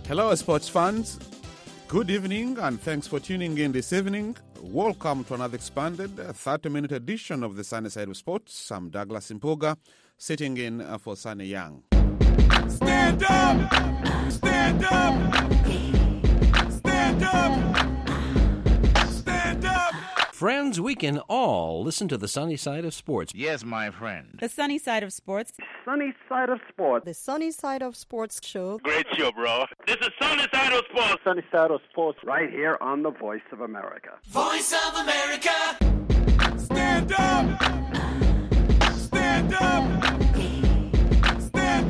Hello, sports fans. Good evening, and thanks for tuning in this evening. Welcome to another expanded 30-minute edition of the Sunny Side of Sports. I'm Douglas Impoga, sitting in for Sunny Young. Stand up! Stand up! Stand up! Stand up! Friends, we can all listen to the Sunny Side of Sports. Yes, my friend. The Sunny Side of Sports. Sunny Side of Sports. The Sunny Side of Sports show. Great show, bro. This is Sunny Side of Sports. Sunny Side of Sports, right here on the Voice of America. Voice of America! Stand up! Stand up! Stand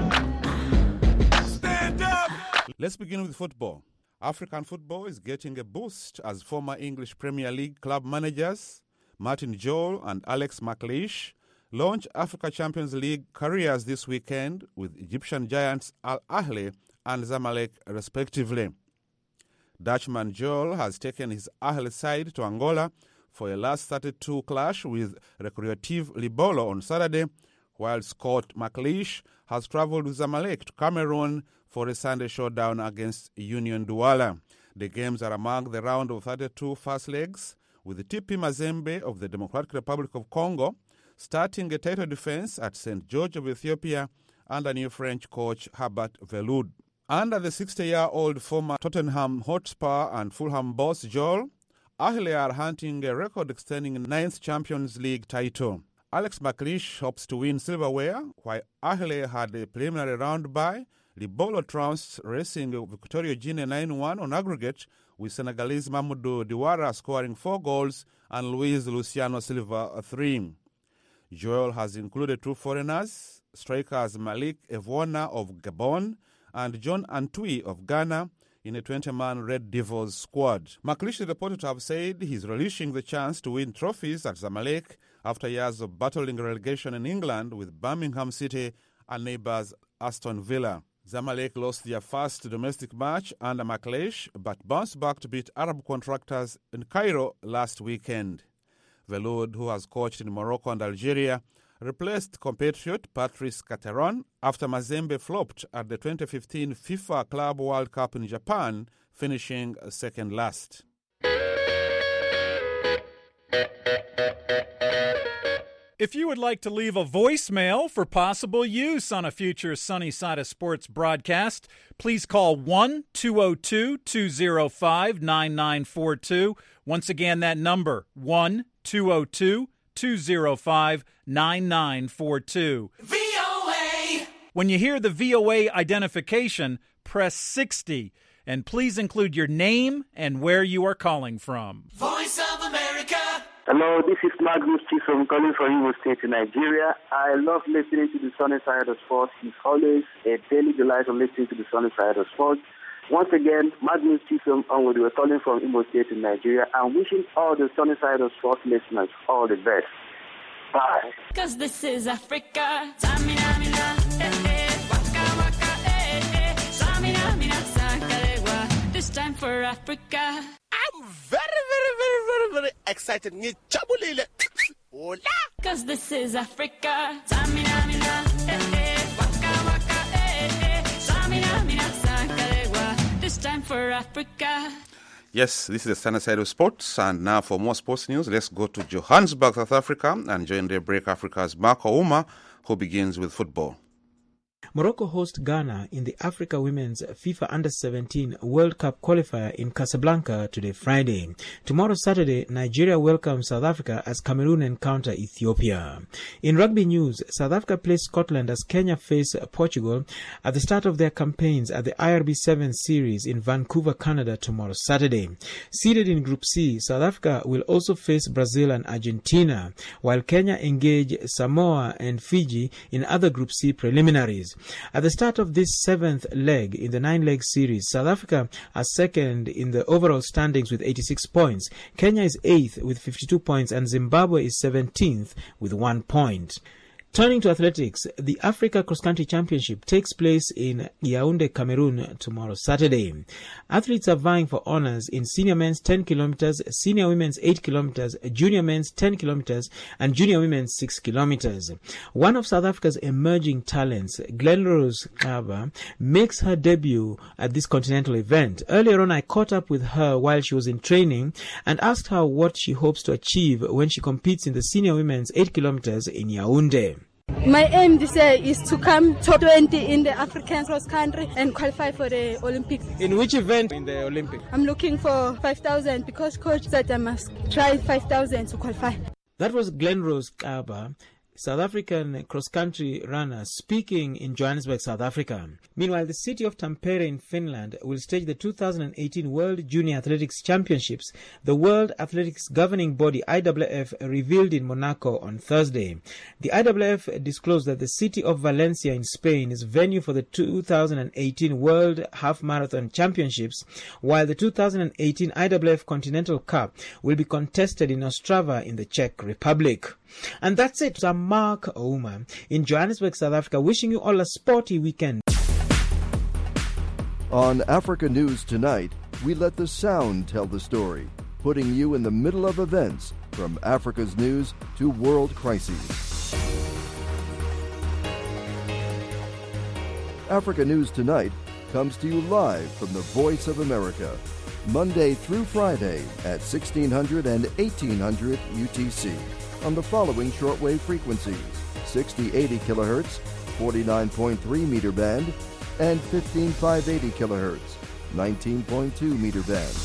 up! Stand up! Let's begin with football. African football is getting a boost as former English Premier League club managers Martin Jol and Alex McLeish launch Africa Champions League careers this weekend with Egyptian giants Al Ahly and Zamalek respectively. Dutchman Jol has taken his Ahly side to Angola for a last 32 clash with Recreative Libolo on Saturday, while Scott McLeish has travelled with Zamalek to Cameroon for a Sunday showdown against Union Douala. The games are among the round of 32 first legs, with TP Mazembe of the Democratic Republic of Congo starting a title defence at St. George of Ethiopia under new French coach Herbert Veloud. Under the 60-year-old former Tottenham Hotspur and Fulham boss Joel, Ahly are hunting a record-extending 9th Champions League title. Alex McLeish hopes to win silverware, while Ahly had a preliminary round bye. Libolo trounced Racing Victoria Guinea 9-1 on aggregate, with Senegalese Mamadou Diawara scoring 4 goals and Luis Luciano Silva 3. Joel has included 2 foreigners, strikers Malik Evona of Gabon and John Antwi of Ghana, in a 20-man Red Devils squad. McLeish is reported to have said he's relishing the chance to win trophies at Zamalek after years of battling relegation in England with Birmingham City and neighbours Aston Villa. Zamalek lost their first domestic match under McLeish, but bounced back to beat Arab contractors in Cairo last weekend. Veloud, who has coached in Morocco and Algeria, replaced compatriot Patrice Cateron after Mazembe flopped at the 2015 FIFA Club World Cup in Japan, finishing second last. If you would like to leave a voicemail for possible use on a future Sunny Side of Sports broadcast, please call 1-202-205-9942. Once again, that number, 1-202-205-9942. VOA! When you hear the VOA identification, press 60, and please include your name and where you are calling from. Voice of America! Hello, this is Magnus Chisom calling from Imo State in Nigeria. I love listening to the Sunny Side of Sports. It's always a daily delight of listening to the Sunny Side of Sports. Once again, Magnus Chisom Onwood, we're calling from Imo State in Nigeria. I'm wishing all the Sunny Side of Sports listeners all the best. Bye. Cause this is Africa. Samina, mina, eh, eh. Waka, waka, eh, eh. Samina, mina, sakarewa. This time for Africa. I'm very excited. Cause this is Africa. Samina, mina, eh, eh. Waka, waka, eh, eh. Samina, mina, sakarewa. This time for Africa. Yes, this is the Sunny Side of Sports, and now for more sports news, let's go to Johannesburg, South Africa, and join Daybreak Africa's Marco Uma, who begins with football. Morocco hosts Ghana in the Africa Women's FIFA Under-17 World Cup qualifier in Casablanca today, Friday. Tomorrow, Saturday, Nigeria welcomes South Africa as Cameroon encounter Ethiopia. In rugby news, South Africa plays Scotland as Kenya face Portugal at the start of their campaigns at the IRB 7 Series in Vancouver, Canada tomorrow, Saturday. Seeded in Group C, South Africa will also face Brazil and Argentina, while Kenya engage Samoa and Fiji in other Group C preliminaries. At the start of this 7th leg in the 9-leg series, South Africa are second in the overall standings with 86 points. Kenya is 8th with 52 points and Zimbabwe is 17th with 1 point. Turning to athletics, the Africa Cross Country Championship takes place in Yaoundé, Cameroon tomorrow, Saturday. Athletes are vying for honors in senior men's 10 kilometers, senior women's 8 kilometers, junior men's 10 kilometers, and junior women's 6 kilometers. One of South Africa's emerging talents, Glenrose Kaba, makes her debut at this continental event. Earlier on, I caught up with her while she was in training and asked her what she hopes to achieve when she competes in the senior women's 8 kilometers in Yaoundé. My aim this year is to come top 20 in the African cross country and qualify for the Olympics. In which event in the Olympics? I'm looking for 5,000 because coach said I must try 5,000 to qualify. That was Glenrose Kaba, South African cross-country runner, speaking in Johannesburg, South Africa. Meanwhile, the city of Tampere in Finland will stage the 2018 World Junior Athletics Championships. The World Athletics Governing Body, IAAF, revealed in Monaco on Thursday. The IAAF disclosed that the city of Valencia in Spain is venue for the 2018 World Half Marathon Championships, while the 2018 IAAF Continental Cup will be contested in Ostrava in the Czech Republic. And that's it. I'm Mark Ouma in Johannesburg, South Africa, wishing you all a sporty weekend. On Africa News Tonight, we let the sound tell the story, putting you in the middle of events from Africa's news to world crises. Africa News Tonight comes to you live from the Voice of America, Monday through Friday at 1600 and 1800 UTC. On the following shortwave frequencies: 6080 kilohertz, 49.3 meter band, and 15580 kilohertz, 19.2 meter band.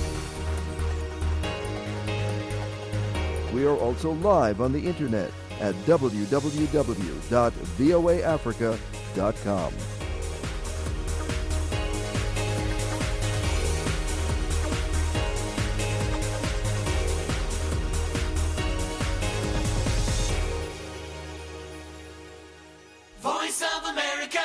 We are also live on the internet at www.voaafrica.com. Voice of America.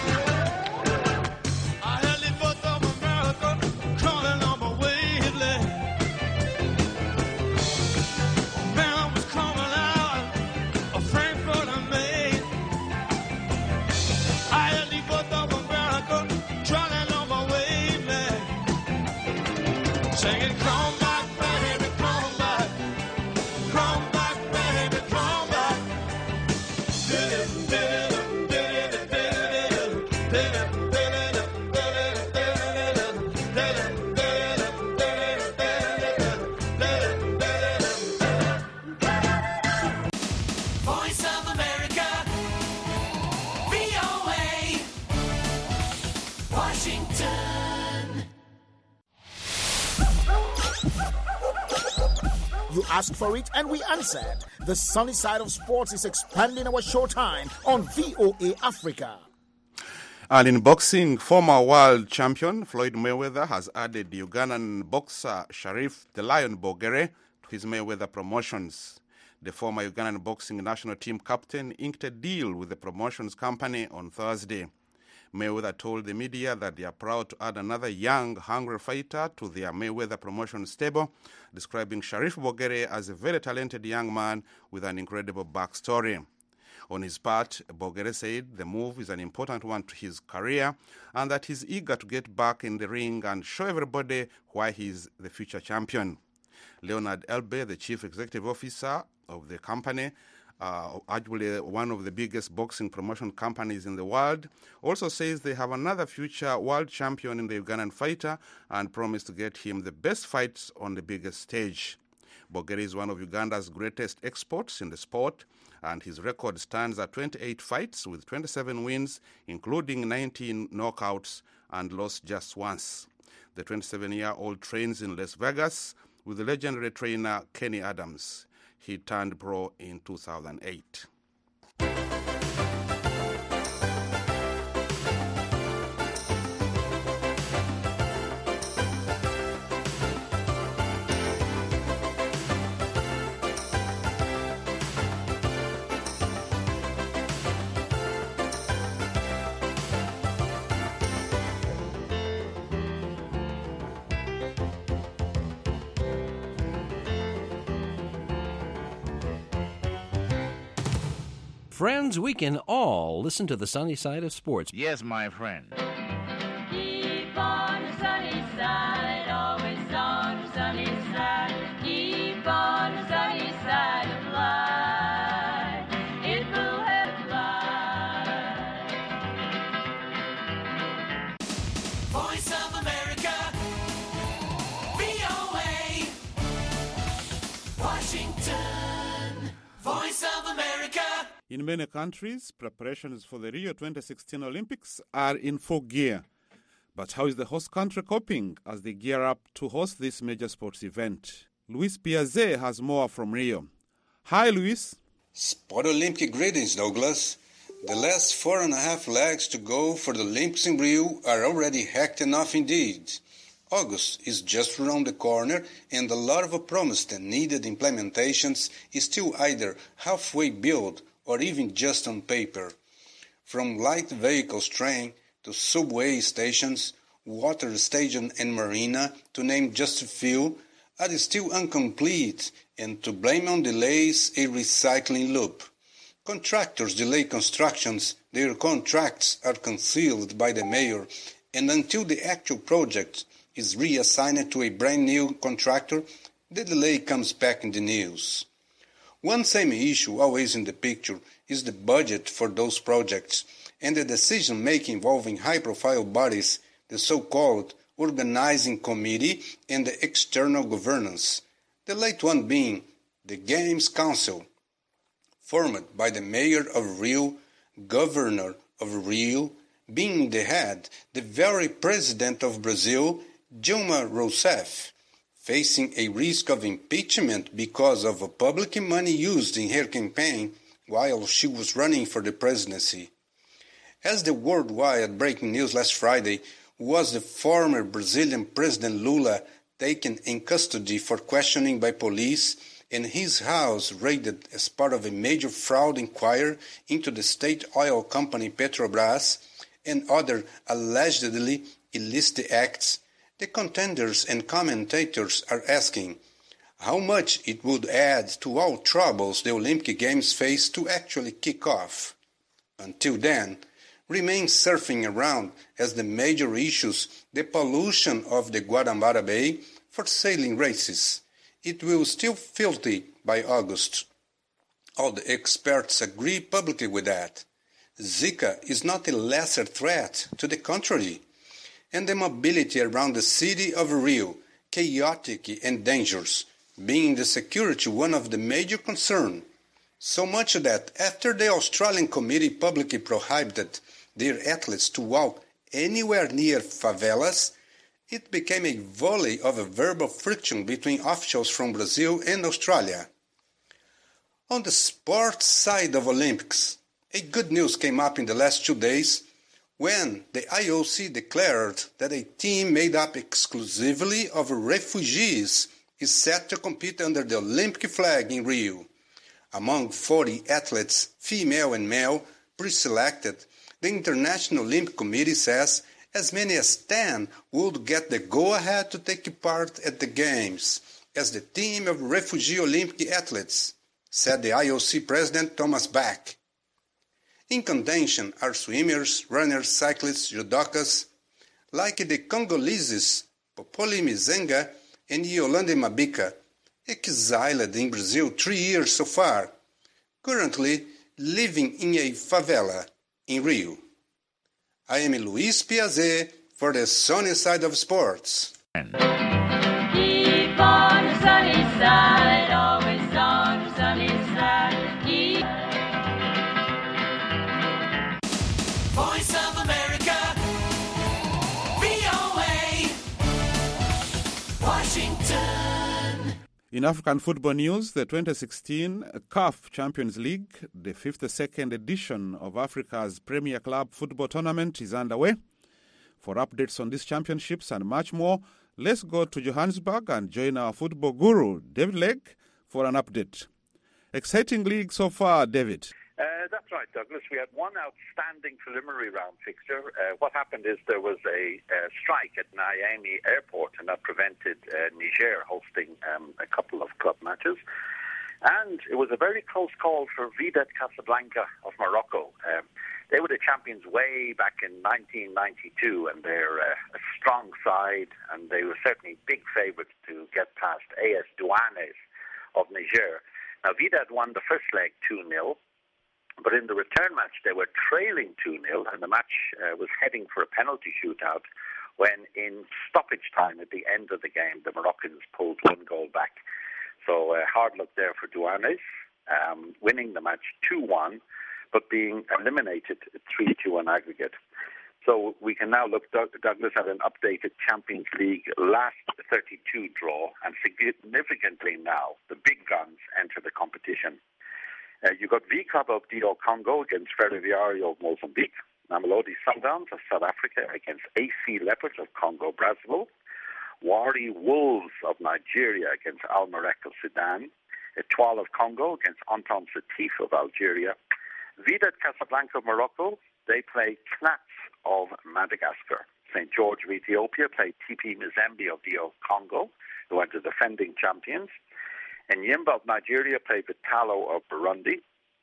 Singing, come back, baby, come back. Come back, baby, come back. Voice of America. VOA. Washington. You asked for it and we answered. The sunny side of sports is expanding our showtime on VOA Africa. And in boxing, former world champion Floyd Mayweather has added Ugandan boxer Sharif the Lion Bogere to his Mayweather promotions. The former Ugandan boxing national team captain inked a deal with the promotions company on Thursday. Mayweather told the media that they are proud to add another young, hungry fighter to their Mayweather promotion stable, describing Sharif Bogere as a very talented young man with an incredible backstory. On his part, Bogere said the move is an important one to his career and that he's eager to get back in the ring and show everybody why he's the future champion. Leonard Elbe, the chief executive officer of the company, arguably one of the biggest boxing promotion companies in the world, also says they have another future world champion in the Ugandan fighter and promise to get him the best fights on the biggest stage. Bogere is one of Uganda's greatest exports in the sport, and his record stands at 28 fights with 27 wins, including 19 knockouts, and lost just once. The 27-year-old trains in Las Vegas with the legendary trainer Kenny Adams. He turned pro in 2008. Friends, we can all listen to the sunny side of sports. Yes, my friend. Keep on the sunny side, always on the sunny side. Keep on the sunny side of life. It will help life. Voice of America, VOA, Washington. Voice of America. In many countries, preparations for the Rio 2016 Olympics are in full gear. But how is the host country coping as they gear up to host this major sports event? Luis Piazet has more from Rio. Hi, Luis. Sport Olympic greetings, Douglas. The last 4.5 legs to go for the Olympics in Rio are already hectic enough indeed. August is just around the corner, and a lot of promised and needed implementations is still either halfway built or even just on paper. From light vehicles train to subway stations, water station and marina, to name just a few, are still incomplete, and to blame on delays a recycling loop. Contractors delay constructions, their contracts are concealed by the mayor, and until the actual project is reassigned to a brand new contractor, the delay comes back in the news. One same issue always in the picture is the budget for those projects and the decision-making involving high-profile bodies, the so-called organizing committee and the external governance, the late one being the Games Council, formed by the mayor of Rio, governor of Rio, being the head, the very president of Brazil, Dilma Rousseff, facing a risk of impeachment because of public money used in her campaign while she was running for the presidency. As the worldwide breaking news last Friday was the former Brazilian President Lula taken in custody for questioning by police and his house raided as part of a major fraud inquiry into the state oil company Petrobras and other allegedly illicit acts, the contenders and commentators are asking how much it would add to all troubles the Olympic Games face to actually kick off. Until then, remain surfing around as the major issues the pollution of the Guanabara Bay for sailing races. It will still filthy by August. All the experts agree publicly with that. Zika is not a lesser threat, to the contrary, and the mobility around the city of Rio, chaotic and dangerous, being the security one of the major concerns. So much that after the Australian committee publicly prohibited their athletes to walk anywhere near favelas, it became a volley of a verbal friction between officials from Brazil and Australia. On the sports side of Olympics, a good news came up in the last 2 days when the IOC declared that a team made up exclusively of refugees is set to compete under the Olympic flag in Rio. Among 40 athletes, female and male, pre-selected, the International Olympic Committee says as many as 10 would get the go-ahead to take part at the Games as the team of refugee Olympic athletes, said the IOC President Thomas Bach. In contention are swimmers, runners, cyclists, judokas, like the Congoleses Popoli Mizenga and Yolande Mabika, exiled in Brazil 3 years so far, currently living in a favela in Rio. I am Luis Piazet for the sunny side of sports. Keep on the sunny side, always on the sunny side. Keep... Voice of America, VOA, Washington. In African football news, the 2016 CAF Champions League, the 52nd edition of Africa's premier club football tournament, is underway. For updates on these championships and much more, let's go to Johannesburg and join our football guru, David Legg, for an update. Exciting league so far, David. That's right, Douglas. We had one outstanding preliminary round fixture. What happened is there was a strike at Niamey Airport, and that prevented Niger hosting a couple of club matches. And it was a very close call for Wydad Casablanca of Morocco. They were the champions way back in 1992, and they're a strong side, and they were certainly big favourites to get past AS Douanes of Niger. Now, Wydad won the first leg 2-0, but in the return match, they were trailing 2-0, and the match was heading for a penalty shootout when, in stoppage time at the end of the game, the Moroccans pulled 1 goal back. So hard luck there for Douanes, winning the match 2-1, but being eliminated 3-2 on aggregate. So we can now look, Douglas, at an updated Champions League last 32 draw, and significantly now, the big guns enter the competition. You've got V Club of DR Congo against Ferroviario of Mozambique, Mamelodi Sundowns of South Africa against AC Leopards of Congo Brazzaville, Wari Wolves of Nigeria against Al Merrek of Sudan, Etoile of Congo against Anton Setif of Algeria, Wydad Casablanca of Morocco, they play Knats of Madagascar. St. George of Ethiopia play TP Mazembe of DR Congo, who are the defending champions. And Yimba of Nigeria play Vitalo of Burundi.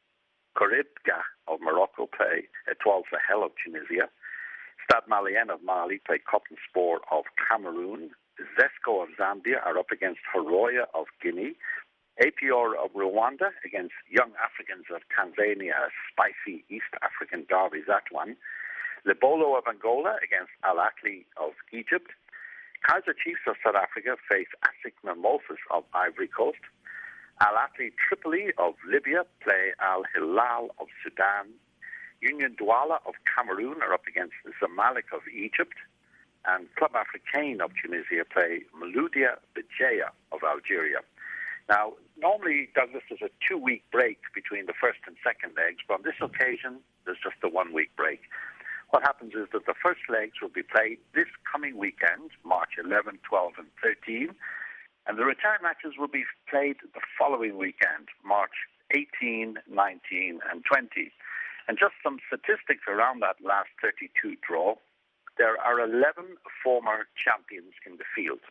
Koribga of Morocco play Etoile Sahel of Tunisia. Stade Malien of Mali play Cotton Sport of Cameroon. Zesco of Zambia are up against Horoya of Guinea. APR of Rwanda against Young Africans of Tanzania, a spicy East African derby, that one. Lebolo of Angola against Al Ahly of Egypt. Kaiser Chiefs of South Africa face ASIC Mimosas of Ivory Coast. Al Ahly Tripoli of Libya play Al Hilal of Sudan. Union Douala of Cameroon are up against Zamalek of Egypt. And Club Africain of Tunisia play Maloudia Bejaia of Algeria. Now, normally, Douglas, there's a 2-week break between the first and second legs, but on this occasion, there's just a 1-week break. What happens is that the first legs will be played this coming weekend, March 11, 12, and 13, and the return matches will be played the following weekend, March 18, 19, and 20. And just some statistics around that last 32 draw. There are 11 former champions in the field.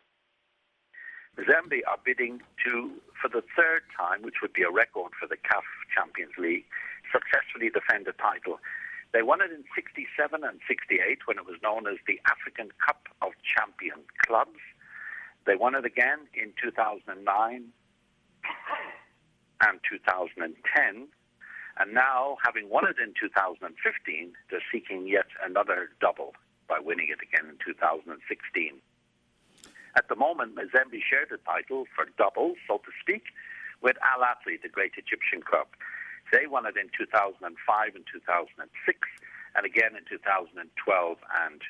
Mazembe are bidding to, for the third time, which would be a record for the CAF Champions League, successfully defend the title. They won it in 67 and 68 when it was known as the African Cup of Champion Clubs. They won it again in 2009 and 2010. And now, having won it in 2015, they're seeking yet another double by winning it again in 2016. At the moment, Mazembe share the title for doubles, so to speak, with Al Ahly, the great Egyptian club. They won it in 2005 and 2006, and again in 2012 and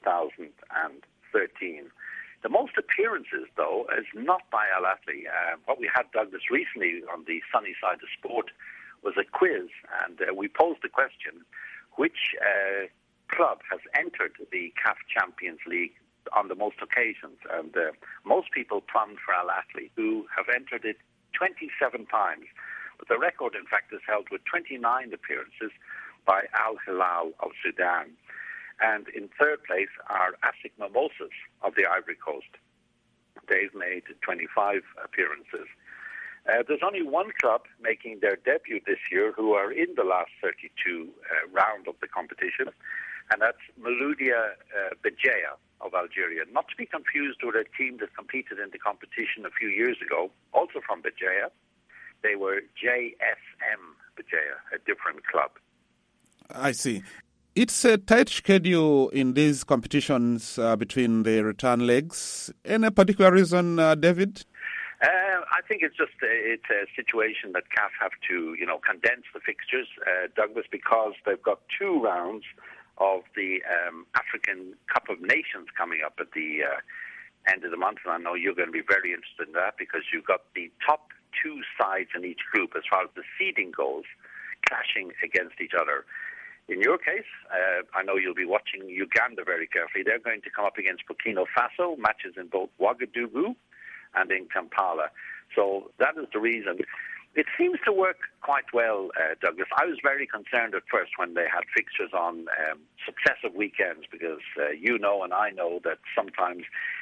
2013. The most appearances, though, is not by Al Ahly. What we had, Douglas, recently on the Sunny Side of Sport was a quiz, and we posed the question, which club has entered the CAF Champions League on the most occasions? And most people plumbed for Al Ahly, who have entered it 27 times. But the record, in fact, is held with 29 appearances by Al Hilal of Sudan. And in third place are ASIC Mimosas of the Ivory Coast. They've made 25 appearances. There's only one club making their debut this year who are in the last 32 round of the competition, and that's Maloudia Bejaia of Algeria. Not to be confused with a team that competed in the competition a few years ago, also from Bejaia. They were JSM Bejaia, a different club. I see. It's a tight schedule in these competitions between the return legs. Any particular reason, David? I think it's just it's a situation that CAF have to, condense the fixtures, Douglas, because they've got 2 rounds of the African Cup of Nations coming up at the end of the month, and I know you're going to be very interested in that because you've got the top 2 sides in each group as far as the seeding goes clashing against each other. In your case, I know you'll be watching Uganda very carefully. They're going to come up against Burkina Faso, matches in both Ouagadougou and in Kampala. So that is the reason. It seems to work quite well, Douglas. I was very concerned at first when they had fixtures on successive weekends because you know and I know that sometimes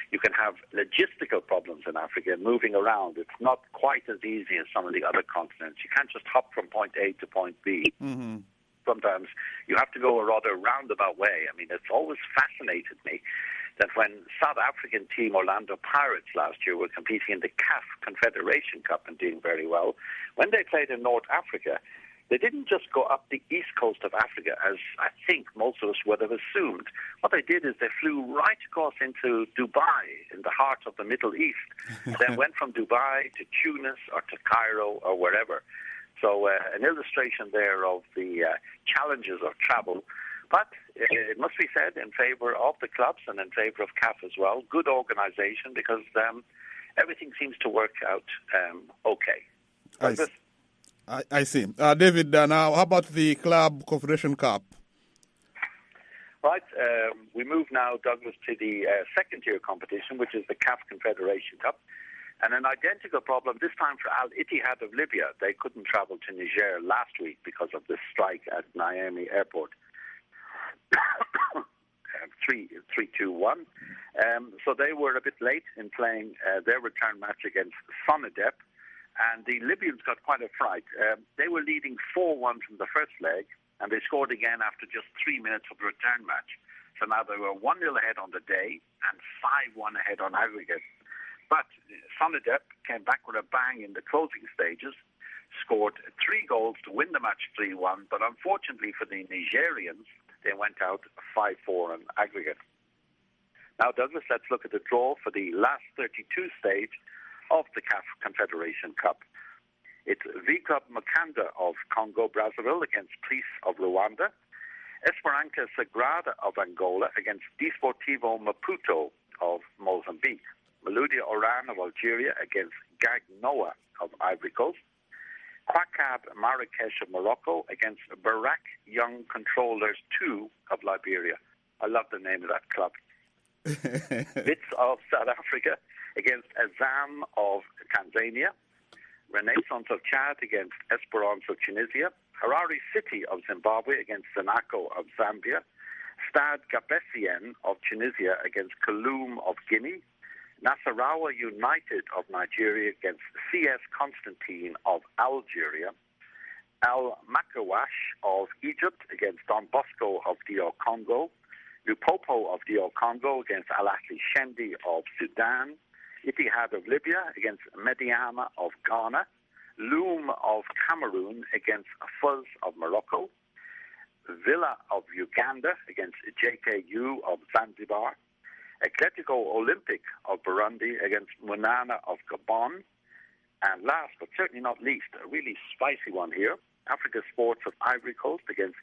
you can have logistical problems in Africa, moving around. It's not quite as easy as some of the other continents. You can't just hop from point A to point B. Mm-hmm. Sometimes you have to go a rather roundabout way. I mean, it's always fascinated me that when South African team Orlando Pirates last year were competing in the CAF Confederation Cup and doing very well, when they played in North Africa, they didn't just go up the east coast of Africa, as I think most of us would have assumed. What they did is they flew right across into Dubai, in the heart of the Middle East, then went from Dubai to Tunis or to Cairo or wherever. So an illustration there of the challenges of travel. But it must be said in favor of the clubs and in favor of CAF as well. Good organization, because everything seems to work out okay. I see. David, now how about the Club Confederation Cup? Right. We move now, Douglas, to the second-tier competition, which is the CAF Confederation Cup. And an identical problem this time for Al Ittihad of Libya. They couldn't travel to Niger last week because of the strike at Niamey Airport. 3-2-1. So they were a bit late in playing their return match against Sonadep. And the Libyans got quite a fright. They were leading 4-1 from the first leg, and they scored again after just 3 minutes of the return match. So now they were 1-0 ahead on the day and 5-1 ahead on aggregate. But Sonadep came back with a bang in the closing stages, scored 3 goals to win the match 3-1, but unfortunately for the Nigerians, they went out 5-4 on aggregate. Now, Douglas, let's look at the draw for the last 32 stage of the CAF Confederation Cup. It's V-Club Makanda of Congo Brazzaville against Police of Rwanda, Esperança Sagrada of Angola against Desportivo Maputo of Mozambique, Maloudia Oran of Algeria against Gagnoa of Ivory Coast, Kwakab Marrakesh of Morocco against Barak Young Controllers 2 of Liberia. I love the name of that club. Wits of South Africa against Azam of Tanzania, Renaissance of Chad against Esperance of Tunisia, Harare City of Zimbabwe against Zanaco of Zambia, Stade Gabesien of Tunisia against Kaloum of Guinea, Nasarawa United of Nigeria against CS Constantine of Algeria, Al Makawash of Egypt against Don Bosco of DR Congo, Lupopo of DR Congo against Al Ahly Shendi of Sudan, Ittihad of Libya against Mediama of Ghana, Loom of Cameroon against Fuz of Morocco, Villa of Uganda against JKU of Zanzibar, Atletico Olympic of Burundi against Munana of Gabon, and last but certainly not least, a really spicy one here, Africa Sports of Ivory Coast against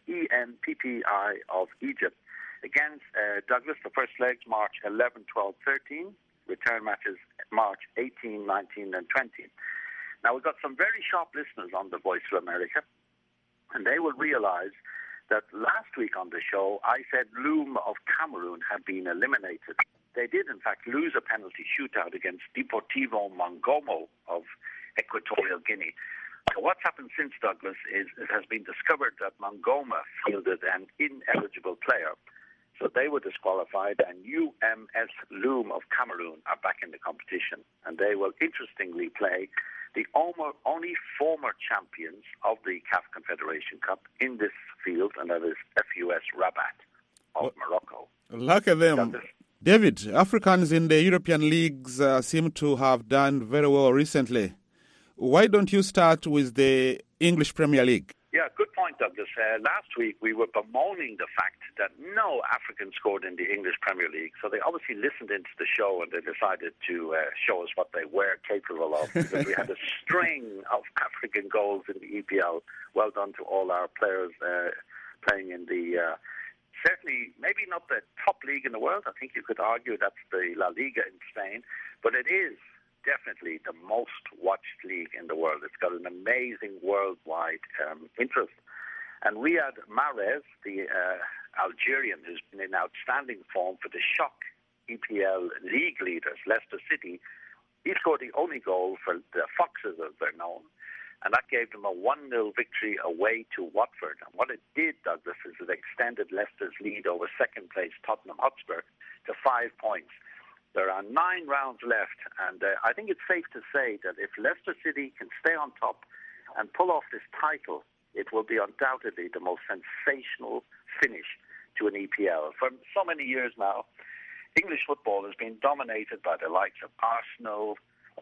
ENPPI of Egypt. Against Douglas, the first legs March 11, 12, 13. Return matches March 18, 19, and 20. Now, we've got some very sharp listeners on the Voice of America, and they will realize that last week on the show, I said Loom of Cameroon had been eliminated. They did, in fact, lose a penalty shootout against Deportivo Mongomo of Equatorial Guinea. So what's happened since, Douglas, is it has been discovered that Mongoma fielded an ineligible player. So they were disqualified, and UMS Loom of Cameroon are back in the competition. And they will, interestingly, play the only former champions of the CAF Confederation Cup in this field, and that is FUS Rabat of Morocco. Look at them. David, Africans in the European leagues seem to have done very well recently. Why don't you start with the English Premier League? Yeah, good point, Douglas. Last week we were bemoaning the fact that no Africans scored in the English Premier League, so they obviously listened into the show and they decided to show us what they were capable of, because we had a string of African goals in the EPL. Well done to all our players playing in the, certainly maybe not the top league in the world. I think you could argue that's the La Liga in Spain, but it is definitely the most watched league in the world. It's got an amazing worldwide interest. And Riyad Mahrez, the Algerian who's been in outstanding form for the shock EPL league leaders, Leicester City, he scored the only goal for the Foxes, as they're known, and that gave them a 1-0 victory away to Watford. And what it did, Douglas, is it extended Leicester's lead over second-place Tottenham Hotspur to 5 points. There are 9 rounds left, and I think it's safe to say that if Leicester City can stay on top and pull off this title, it will be undoubtedly the most sensational finish to an EPL. For so many years now, English football has been dominated by the likes of Arsenal,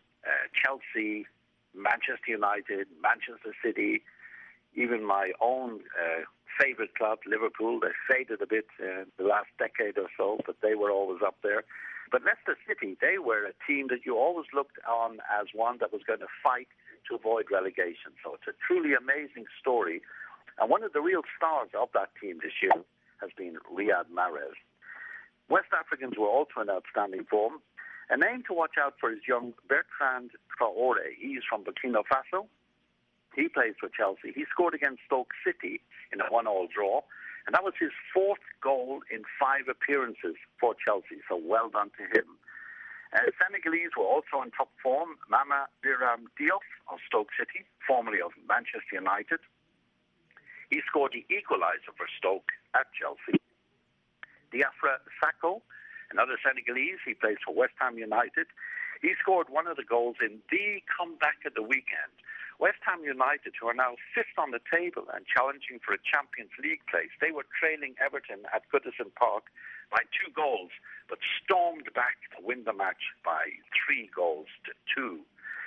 Chelsea, Manchester United, Manchester City, even my own favourite club, Liverpool. They faded a bit the last decade or so, but they were always up there. But Leicester City, they were a team that you always looked on as one that was going to fight to avoid relegation. So it's a truly amazing story. And one of the real stars of that team this year has been Riyad Mahrez. West Africans were also in outstanding form. A name to watch out for is young Bertrand Traoré. He's from Burkina Faso. He plays for Chelsea. He scored against Stoke City in a 1-1 draw. And that was his 4th goal in 5 appearances for Chelsea. So well done to him. Senegalese were also in top form. Mama Biram Diop of Stoke City, formerly of Manchester United. He scored the equaliser for Stoke at Chelsea. Diafra Sakho, another Senegalese, he plays for West Ham United. He scored one of the goals in the comeback of the weekend. West Ham United, who are now 5th on the table and challenging for a Champions League place, they were trailing Everton at Goodison Park by 2 goals, but stormed back to win the match by 3 goals to 2.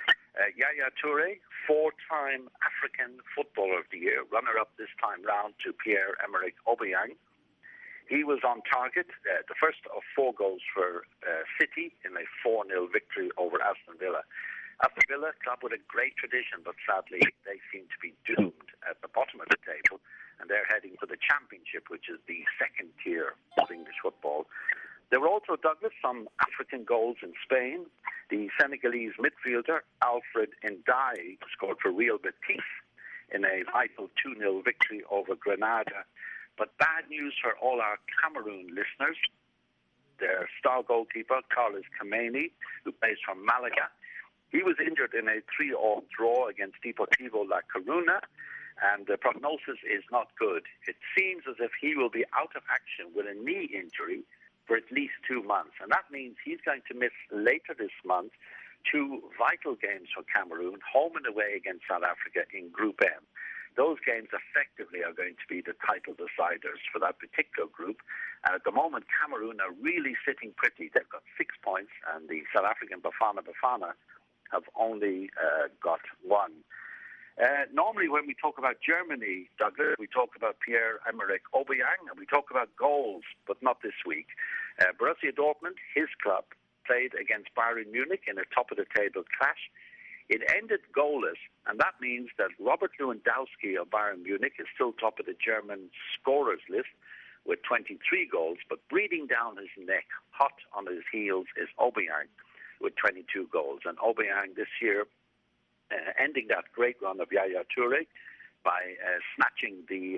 Yaya Toure, 4-time African Footballer of the Year, runner-up this time round to Pierre-Emerick Aubameyang. He was on target, the first of 4 goals for City in a 4-0 victory over Aston Villa. Aston Villa, club with a great tradition, but sadly they seem to be doomed at the bottom of the table, and they're heading for the Championship, which is the 2nd tier of English football. There were also, Douglas, some African goals in Spain. The Senegalese midfielder Alfred Ndiaye scored for Real Betis in a vital 2-0 victory over Granada. But bad news for all our Cameroon listeners. Their star goalkeeper, Carlos Kameni, who plays for Malaga, he was injured in a 3-3 draw against Deportivo La Coruna, and the prognosis is not good. It seems as if he will be out of action with a knee injury for at least 2 months, and that means he's going to miss later this month 2 vital games for Cameroon, home and away against South Africa in Group M. Those games effectively are going to be the title deciders for that particular group. And at the moment, Cameroon are really sitting pretty. They've got 6 points, and the South African Bafana Bafana have only got 1. Normally, when we talk about Germany, Douglas, we talk about Pierre-Emerick Aubameyang, and we talk about goals, but not this week. Borussia Dortmund, his club, played against Bayern Munich in a top-of-the-table clash. It ended goalless, and that means that Robert Lewandowski of Bayern Munich is still top of the German scorers list with 23 goals, but breathing down his neck, hot on his heels, is Aubameyang with 22 goals. And Aubameyang this year ending that great run of Yaya Toure by snatching the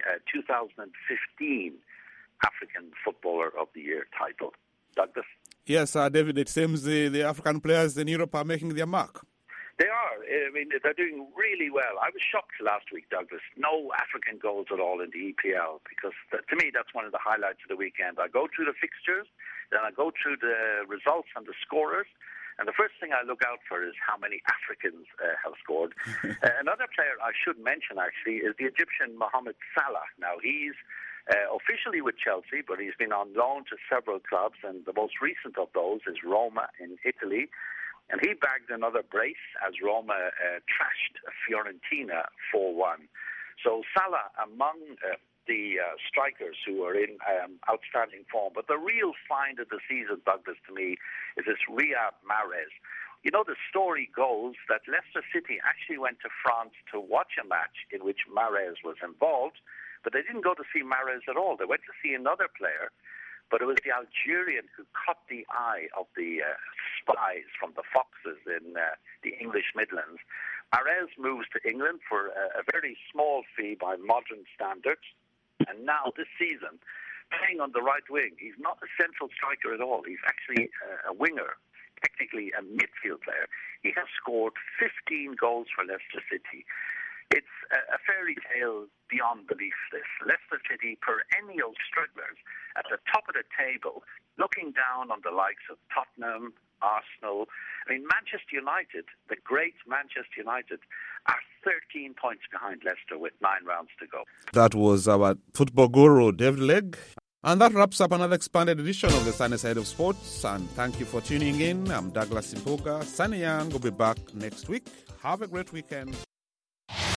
2015 African Footballer of the Year title. Douglas? Yes, David, it seems the African players in Europe are making their mark. They are. I mean, they're doing really well. I was shocked last week, Douglas. No African goals at all in the EPL, because to me, that's one of the highlights of the weekend. I go through the fixtures, then I go through the results and the scorers, and the first thing I look out for is how many Africans have scored. Another player I should mention, actually, is the Egyptian Mohamed Salah. Now, he's officially with Chelsea, but he's been on loan to several clubs, and the most recent of those is Roma in Italy. And he bagged another brace as Roma trashed Fiorentina 4-1. So Salah among the strikers who are in outstanding form. But the real find of the season, Douglas, to me, is this Riyad Mahrez. You know, the story goes that Leicester City actually went to France to watch a match in which Mahrez was involved, but they didn't go to see Mahrez at all. They went to see another player, but it was the Algerian who caught the eye of the spies from the Foxes in the English Midlands. Mahrez moves to England for a very small fee by modern standards, and now this season, playing on the right wing, he's not a central striker at all. He's actually a winger, technically a midfield player. He has scored 15 goals for Leicester City. It's a fairy tale beyond belief, this. Leicester City, perennial strugglers at the top of the table, looking down on the likes of Tottenham, Arsenal. I mean, Manchester United, the great Manchester United, are 13 points behind Leicester with 9 rounds to go. That was our football guru, David Legg. And that wraps up another expanded edition of the Sunny Side of Sports. And thank you for tuning in. I'm Douglas Simpoga. Sunny Young will be back next week. Have a great weekend.